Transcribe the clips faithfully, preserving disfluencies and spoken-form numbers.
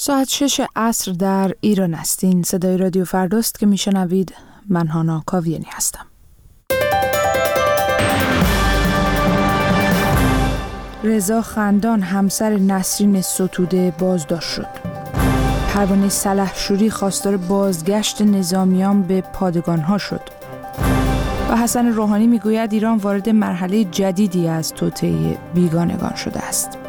ساعت شش عصر در ایران هستین. صدای رادیو فرداست که میشنوید. من هانا کاویانی هستم. رضا خندان همسر نسرین ستوده بازداشت شد. پروانه سلحشوری خواستار بازگشت نظامیان به پادگان‌ها شد. و حسن روحانی میگوید ایران وارد مرحله جدیدی از توطئه بیگانگان شده است.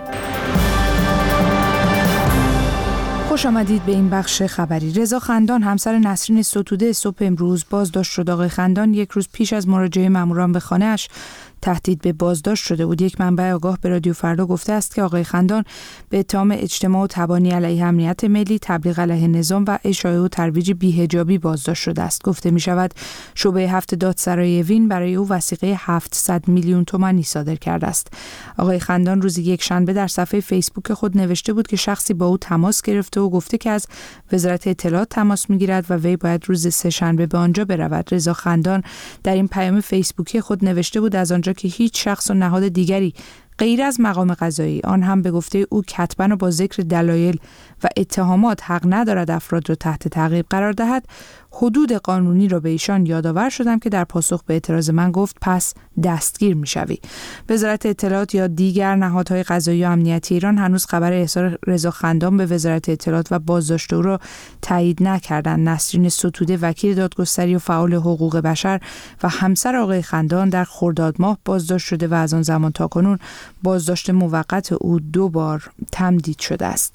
خوش آمدید به این بخش خبری. رضا خندان همسر نسرین ستوده صبح امروز بازداشت شد. آقای خندان یک روز پیش از مراجعه ماموران به خانه‌اش تهدید به بازداشت شده بود. یک منبع آگاه به رادیو فردا گفته است که آقای خندان به اتهام اجتماع و تبانی علیه امنیت ملی، تبلیغ علیه نظام و اشاعه و ترویج بی‌حجابی بازداشت شده است. گفته می شود شعبه هفت دادسرای وین برای او وثیقه هفتصد میلیون تومانی صادر کرده است. آقای خندان روز یک شنبه در صفحه فیسبوک خود نوشته بود که شخصی با او تماس گرفته و گفته که از وزارت اطلاعات تماس میگیرد و وی باید روز سه شنبه به آنجا برود. رضا خندان در این پیام فیسبوکی خود نوشته بود از آنجا که هیچ شخص و نهاد دیگری غیر از مقام قضایی، آن هم به گفته او کتباً و با ذکر دلایل و اتهامات، حق ندارد افراد را تحت تعقیب قرار دهد، حدود قانونی را به ایشان یادآور شدم که در پاسخ به اعتراض من گفت پس دستگیر میشوی. وزارت اطلاعات یا دیگر نهادهای قضایی و امنیتی ایران هنوز خبر احضار رضا خندان به وزارت اطلاعات و بازداشت او را تایید نکردند. نسرین ستوده وکیل دادگستری و فعال حقوق بشر و همسر آقای خندان در خرداد ماه بازداشت شده و از آن زمان تا کنون بازداشت موقت او دو بار تمدید شده است.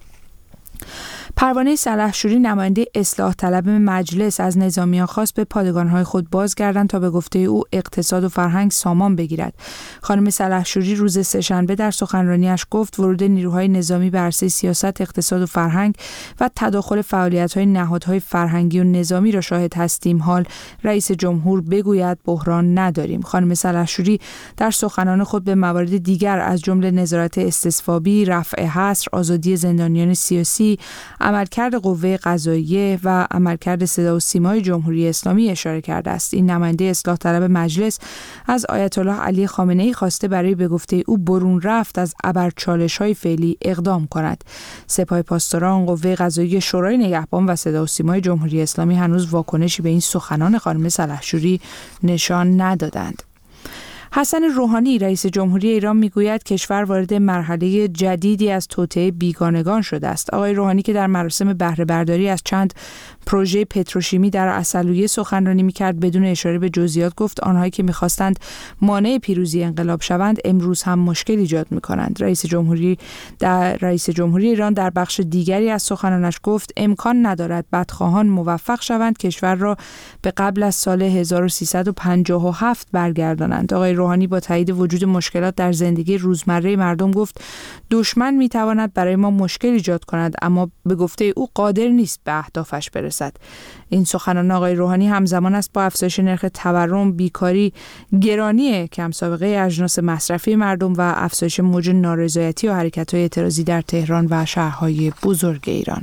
پروانه سلحشوری نماینده اصلاح طلب مجلس از نظامیان خواست به پادگان‌های خود بازگردند تا به گفته او اقتصاد و فرهنگ سامان بگیرد. خانم سلحشوری روز سه‌شنبه در سخنرانیش گفت ورود نیروهای نظامی به عرصه سیاست، اقتصاد و فرهنگ و تداخل فعالیت‌های نهادهای فرهنگی و نظامی را شاهد هستیم. حال رئیس جمهور بگوید بحران نداریم. خانم سلحشوری در سخنان خود به موارد دیگر از جمله نظارت استصوابی، رفع حصر، آزادی زندانیان سیاسی، عملکرد قوه قضاییه و عملکرد صدا و سیمای جمهوری اسلامی اشاره کرده است. این نماینده اصلاح طلب مجلس از آیت الله علی خامنه‌ای خواسته برای به گفته او برون رفت از ابرچالش‌های فعلی اقدام کند. سپاه پاسداران، قوه قضاییه، شورای نگهبان و صدا و سیمای جمهوری اسلامی هنوز واکنشی به این سخنان خانم سلحشوری نشان ندادند. حسن روحانی رئیس جمهوری ایران میگوید کشور وارد مرحله جدیدی از توطئه بیگانگان شده است. آقای روحانی که در مراسم بهره برداری از چند پروژه پتروشیمی در عسلویه سخنرانی میکرد بدون اشاره به جزئیات گفت آنهایی که میخواستند مانع پیروزی انقلاب شوند امروز هم مشکل ایجاد میکنند. رئیس جمهوری در رئیس جمهوری ایران در بخش دیگری از سخنانش گفت امکان ندارد بدخواهان موفق شوند کشور را به قبل از سال هزار و سیصد و پنجاه و هفت برگردانند. آقای روحانی با تایید وجود مشکلات در زندگی روزمره مردم گفت دشمن میتواند برای ما مشکل ایجاد کند اما به گفته او قادر نیست به اهدافش برسد. این سخنان آقای روحانی همزمان است با افزایش نرخ تورم، بیکاری، گرانی کم سابقه اجناس مصرفی مردم و افزایش موج نارضایتی و حرکت‌های اعتراضی در تهران و شهرهای بزرگ ایران.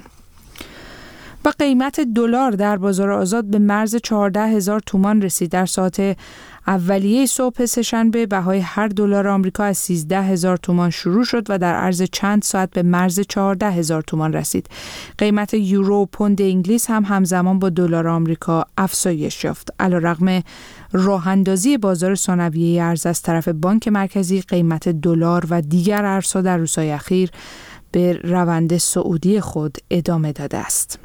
و قیمت دلار در بازار آزاد به مرز چهارده هزار تومان رسید. در ساعت اولیه صبح سه‌شنبه بهای هر دلار آمریکا از سیزده هزار تومان شروع شد و در عرض چند ساعت به مرز چهارده هزار تومان رسید. قیمت یورو و پوند انگلیس هم همزمان با دلار آمریکا افزایش یافت. علیرغم راه اندازی بازار ثانویه ارز از طرف بانک مرکزی، قیمت دلار و دیگر ارزها در روزهای اخیر به روند صعودی خود ادامه داده است.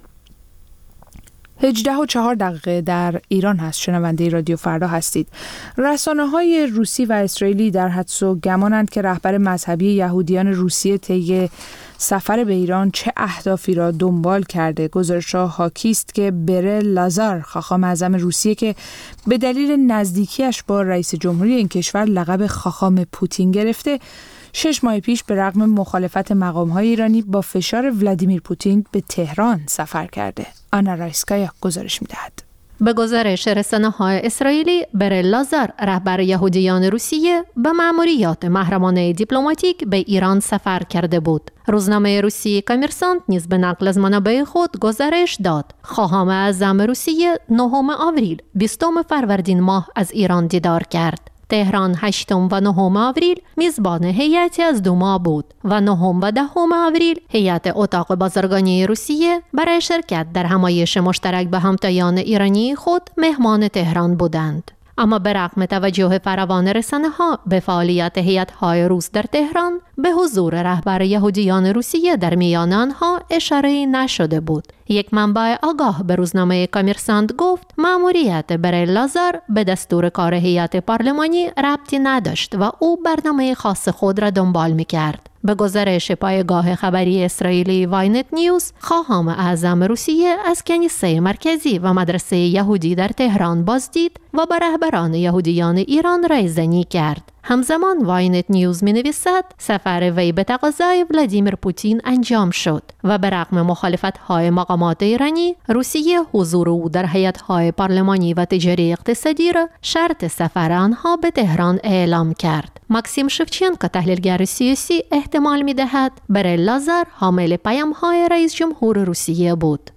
هجده و چهار دقیقه در ایران هست. شنونده رادیو فردا هستید. رسانه‌های روسی و اسرائیلی در حدس و گمانند که رهبر مذهبی یهودیان روسیه طی سفر به ایران چه اهدافی را دنبال کرده. گزارش‌ها حاکی است که برل لازار، خاخام اعظم روسیه که به دلیل نزدیکیش با رئیس جمهوری این کشور لقب خاخام پوتین گرفته، شش ماه پیش به رغم مخالفت مقام‌های ایرانی با فشار ولادیمیر پوتین به تهران سفر کرده. آنا رایسکایا گزارش می‌دهد. به گزارش رسانه‌های اسرائیلی، برل لازار، رهبر یهودیان روسیه، به مأموریت محرمانه دیپلماتیک به ایران سفر کرده بود. روزنامه روسی کامرسانت نیز به نقل از منابع خود گزارش داد خاخام اعظم روسیه نهم آوریل بیستم فروردین ماه از ایران دیدار کرد. تهران هشتم و نهم آوریل میزبان هیئتی از دوما بود و نهم و دهم آوریل هیئت اتاق بازرگانی روسیه برای شرکت در همایش مشترک به همتایان ایرانی خود مهمان تهران بودند. اما به رغم توجه فراوان رسانه‌ها به فعالیت هیئت‌های روس در تهران، به حضور رهبر یهودیان روسیه در میان آنها اشاره‌ای نشده بود. یک منبع آگاه به روزنامه کامرسانت گفت مأموریت بریل لازار به دستور کار هیئت پارلمانی ربطی نداشت و او برنامه خاص خود را دنبال می‌کرد. به گزارش پایگاه خبری اسرائیلی واینت نیوز، خواهان اعظم روسیه از کنیسه مرکزی و مدرسه یهودی در تهران بازدید و با رهبران یهودیان ایران رایزنی کرد. همزمان واینت نیوز می نویسد سفر وی به تقاضای ولادیمیر پوتین انجام شد و به رغم مخالفت‌های مقامات ایرانی، روسیه حضور او در هیئت‌های پارلمانی و تجاری اقتصادی را شرط سفر آنها به تهران اعلام کرد. ماکسیم شفچنکو تحلیلگر سیاسی احتمال می‌دهد بریل لازار حامل پیام‌های رئیس جمهور روسیه بود.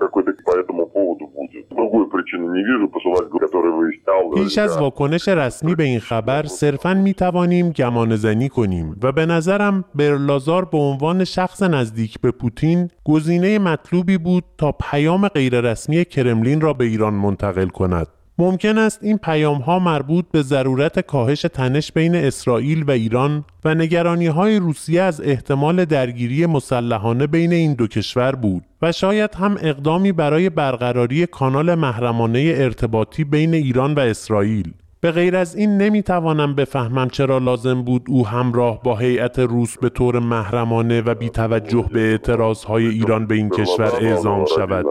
پیش از واکنش رسمی به این خبر صرفاً می‌توانیم گمانه‌زنی کنیم و به نظرم بریل لازار به عنوان شخص نزدیک به پوتین گزینه مطلوبی بود تا پیام غیررسمی کرملین را به ایران منتقل کند. ممکن است این پیام‌ها مربوط به ضرورت کاهش تنش بین اسرائیل و ایران و نگرانی‌های روسیه از احتمال درگیری مسلحانه بین این دو کشور بود و شاید هم اقدامی برای برقراری کانال محرمانه ارتباطی بین ایران و اسرائیل. به غیر از این نمیتوانم بفهمم چرا لازم بود او همراه با هیئت روس به طور محرمانه و بی توجه به اعتراضهای ایران به این کشور اعزام شود.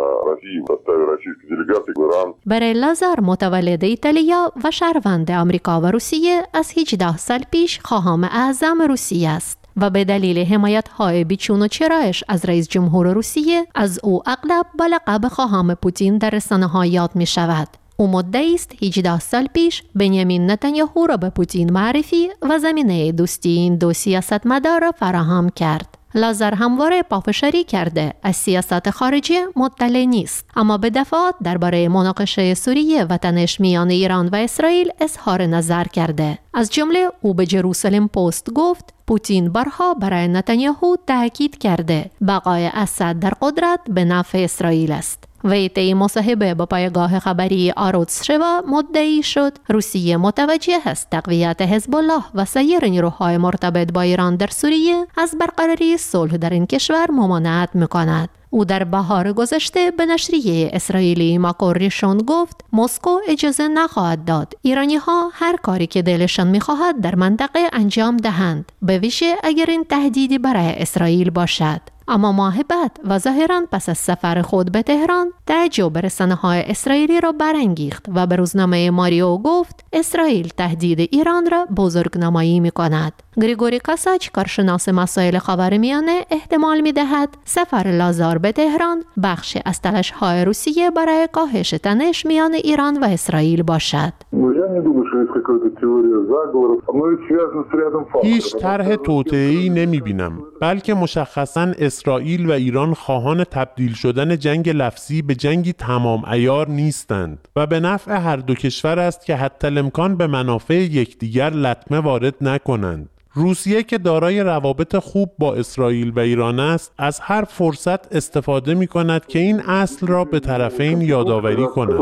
بریل لازار متولد ایتالیا و شهروند آمریکا و روسیه از هجده سال پیش خواهان اعظم روسیه است و به دلیل حمایت‌های بیچون و چرایش از رئیس جمهور روسیه از او اغلب با لقب خواهان پوتین در رسانه‌ها یاد می‌شود. او مدعی است هجده سال پیش بنیامین نتانیاهو را به پوتین معرفی و زمینه دوستی این دو سیاستمدار را فراهم کرد. لازار همواره پافشاری کرده از سیاست خارجی مطلع نیست، اما به دفعات درباره مناقشه سوریه و تنش میان ایران و اسرائیل اظهار نظر کرده. از جمله او به جروسلم پست گفت پوتین بارها برای نتانیاهو تاکید کرده بقای اسد در قدرت به نفع اسرائیل است. وی طی مصاحبه با پایگاه خبری آروتس شوا مدعی شد روسیه متوجه است تقویت حزب الله و سایر نیروهای مرتبط با ایران در سوریه از برقراری صلح در این کشور ممانعت می‌کند. او در بهار گذشته به نشریه اسرائیلی ماکور ریشون گفت مسکو اجازه نخواهد داد ایرانی‌ها هر کاری که دلشان می‌خواهد در منطقه انجام دهند، به ویژه اگر این تهدیدی برای اسرائیل باشد. اما ماه بعد و ظاهراً پس از سفر خود به تهران تعجب رسانه‌های اسرائیلی را برانگیخت و به روزنامه ماریو گفت اسرائیل تهدید ایران را بزرگنمایی می‌کند. گریگوری کاساچ کارشناس مسائل خاورمیانه احتمال می‌دهد سفر لازار به تهران بخشی از تلاش‌های روسیه برای کاهش تنش میان ایران و اسرائیل باشد. هیچ طرح توطئه‌ای نمی‌بینم، بلکه مشخصاً اسرائیل و ایران خواهان تبدیل شدن جنگ لفظی به جنگی تمام عیار نیستند و به نفع هر دو کشور است که حتی الامکان به منافع یکدیگر لطمه وارد نکنند. روسیه که دارای روابط خوب با اسرائیل و ایران است، از هر فرصت استفاده می کند که این اصل را به طرفین یادآوری کند.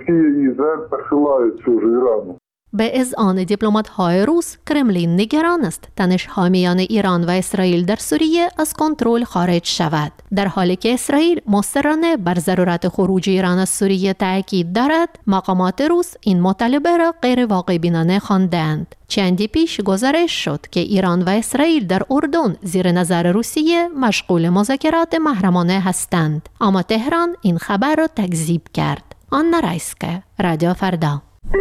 به اذعان دیپلمات‌های روس، کرملین نگران است تنش‌ها میان ایران و اسرائیل در سوریه از کنترل خارج شود، در حالی که اسرائیل مصرانه بر ضرورت خروج ایران از سوریه تاکید دارد. مقامات روس این مطالبه را غیر واقع بینانه خواندند. چندی پیش گزارش شد که ایران و اسرائیل در اردن زیر نظر روسیه مشغول مذاکرات محرمانه هستند، اما تهران این خبر را تکذیب کرد. آنا رایسکه، رادیو فردا.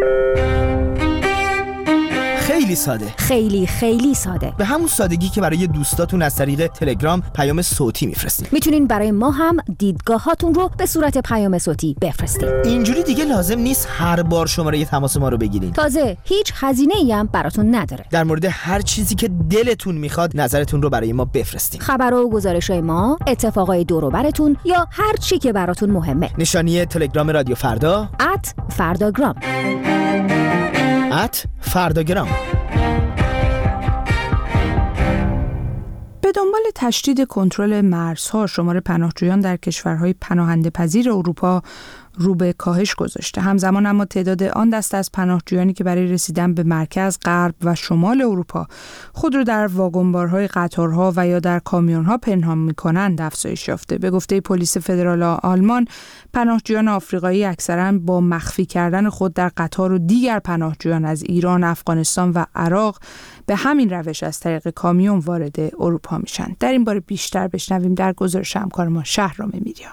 خیلی ساده، خیلی خیلی ساده، به همون سادگی که برای دوستاتون از طریق تلگرام پیام صوتی میفرستین. میتونین برای ما هم دیدگاهاتون رو به صورت پیام صوتی بفرستین. اینجوری دیگه لازم نیست هر بار شماره تماس ما رو بگیرین. تازه هیچ هزینه‌ای هم براتون نداره. در مورد هر چیزی که دلتون میخواد نظرتون رو برای ما بفرستین. خبر و گزارش‌های ما، اتفاقای دور و براتون یا هر چی که براتون مهمه. نشانی تلگرام رادیو فردا ات فرداگرام. ات فرداگرام. به دنبال تشدید کنترل مرزها، شمار پناهجویان در کشورهای پناهنده پذیر اروپا رو به کاهش گذاشته. همزمان اما تعداد آن دسته از پناهجویانی که برای رسیدن به مرکز، غرب و شمال اروپا خود را در واگنبارهای قطارها و یا در کامیونها پنهان می‌کنند افزایش یافته. به گفته پلیس فدرال آلمان، پناهجویان آفریقایی اکثراً با مخفی کردن خود در قطار و دیگر پناهجویان از ایران، افغانستان و عراق به همین روش از طریق کامیون وارد اروپا میشن. در این باره بیشتر بشنویم در گزارش همکار ما شهرام میریان.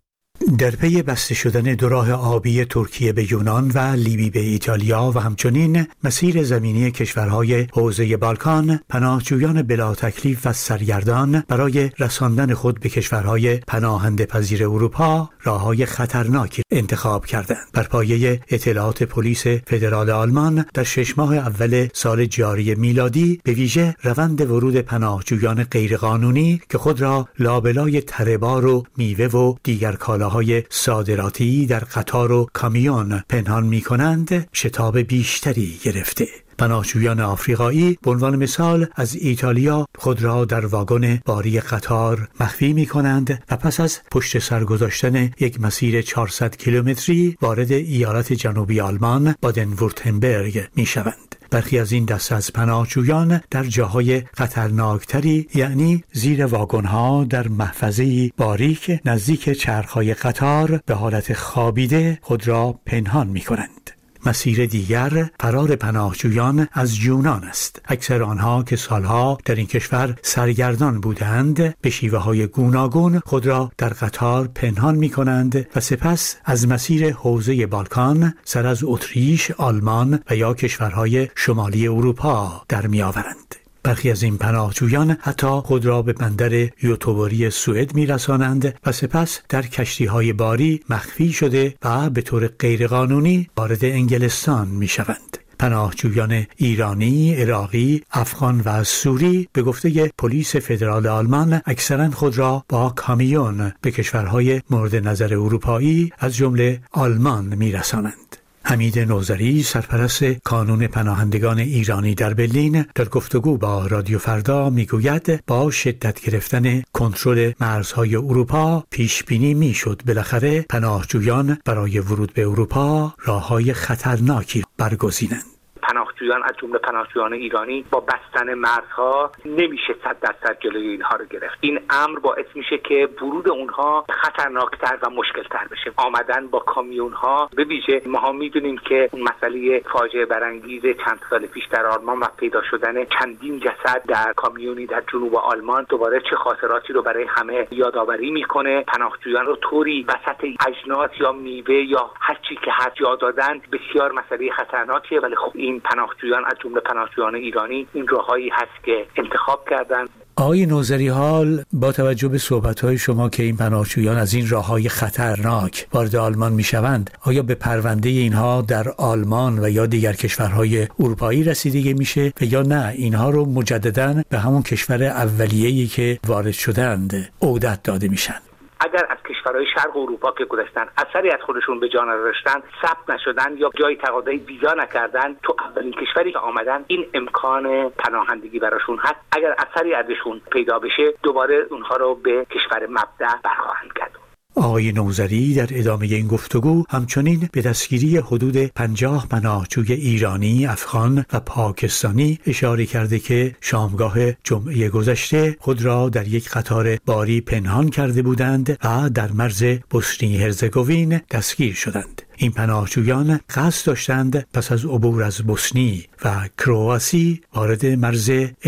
در پی بسته شدن دو راه آبی ترکیه به یونان و لیبی به ایتالیا و همچنین مسیر زمینی کشورهای حوزه بالکان، پناهجویان بلا تکلیف و سرگردان برای رساندن خود به کشورهای پناهنده پذیر اروپا راههای خطرناکی انتخاب کردند. بر پایه اطلاعات پلیس فدرال آلمان، در شش ماه اول سال جاری میلادی به ویژه روند ورود پناهجویان غیرقانونی که خود را لابلای تره‌بار و میوه و دیگر کالاهای صادراتی در قطار و کامیون پنهان می کنند شتاب بیشتری گرفته. پناهجویان آفریقایی به عنوان مثال از ایتالیا خود را در واگن باری قطار مخفی می کنند و پس از پشت سر گذاشتن یک مسیر چهارصد کیلومتری وارد ایالت جنوبی آلمان بادن وورتنبرگ می شوند. برخی از این دسته از پناهجویان در جاهای خطرناکتری، یعنی زیر واگن‌ها در محفظه‌ای باریک نزدیک چرخ‌های قطار به حالت خوابیده خود را پنهان می‌کنند. مسیر دیگر فرار پناهجویان از یونان است. اکثر آنها که سالها در این کشور سرگردان بودند به شیوه‌های گوناگون خود را در قطار پنهان می‌کنند و سپس از مسیر حوزه بالکان سر از اتریش، آلمان و یا کشورهای شمالی اروپا در می‌آورند. برخی از این پناهجویان حتی خود را به بندر یوتوبوری سوئد می‌رسانند و سپس در کشتی‌های باری مخفی شده و به طور غیرقانونی وارد انگلستان می‌شوند. پناهجویان ایرانی، عراقی، افغان و سوری به گفته پلیس فدرال آلمان اکثرا خود را با کامیون به کشورهای مورد نظر اروپایی از جمله آلمان می‌رسانند. حمید نوذری، سرپرست کانون پناهندگان ایرانی در برلین، در گفتگو با رادیو فردا میگوید با شدت گرفتن کنترل مرزهای اروپا پیش بینی میشد بالاخره پناهجویان برای ورود به اروپا راههای خطرناکی برگزینند. پناهجویان از جمله پناهجویان ایرانی با بستن مرزها نمیشه صد درصد جلوی اینها رو گرفت. این امر باعث میشه که ورود اونها خطرناکتر و مشکلتر بشه. آمدن با کامیون ها، به ویژه ما میدونیم که اون مسئله فاجعه برانگیز چند سال پیش در آلمان و پیدا شدن چندین جسد در کامیونی در جنوب آلمان دوباره چه خاطراتی رو برای همه یادآوری میکنه. پناهجویان رو طوری وسط اجناس یا میوه یا هر چی که هر جا دادن بسیار مسئله خطرناکیه، ولی خب این پناهجویان از جمله پناهجویان ایرانی این راههایی هست که انتخاب کردن. آقای نوذری، حال با توجه به صحبت‌های شما که این پناهجویان از این راه‌های خطرناک وارد آلمان می‌شوند، آیا به پرونده اینها در آلمان و یا دیگر کشورهای اروپایی رسیدگی میشه و یا نه اینها رو مجدداً به همون کشور اولیه‌ای که وارد شدند عودت داده میشن؟ اگر از کشورهای شرق اروپا که گذشتن اثری از خودشون به جا نداشتن، ثبت نشدن یا جای تقاضای ویزا نکردن، تو اولین کشوری که آمدن این امکان پناهندگی براشون هست. اگر اثری ازشون پیدا بشه دوباره اونها رو به کشور مبدأ برخواهند کرد. آقای نوذری در ادامه این گفتگو همچنین به دستگیری حدود پنجاه پناهجوی ایرانی، افغان و پاکستانی اشاره کرده که شامگاه جمعه گذشته خود را در یک قطار باری پنهان کرده بودند و در مرز بوسنی هرزگوین دستگیر شدند. این پناهجویان قصد داشتند پس از عبور از بوسنی و کرواسی وارد مرز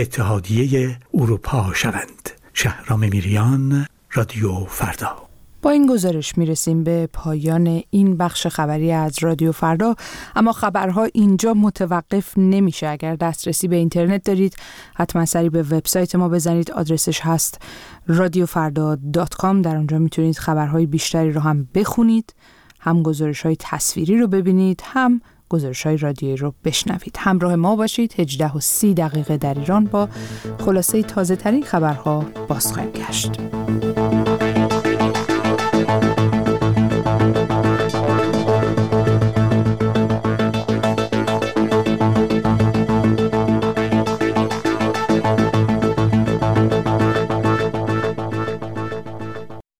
اتحادیه اروپا شوند. شهرام میریان، رادیو فردا. با این گزارش میرسیم به پایان این بخش خبری از رادیو فردا، اما خبرها اینجا متوقف نمیشه. اگر دسترسی به اینترنت دارید حتما سری به وبسایت ما بزنید، آدرسش هست رادیو فردا دات کام. در اونجا میتونید خبرهای بیشتری رو هم بخونید، هم گزارش‌های تصویری رو ببینید، هم گزارش‌های رادیویی رو بشنوید. همراه ما باشید. هجده و سی دقیقه در ایران با خلاصه تازه‌ترین خبرها باز خواهیم گشت.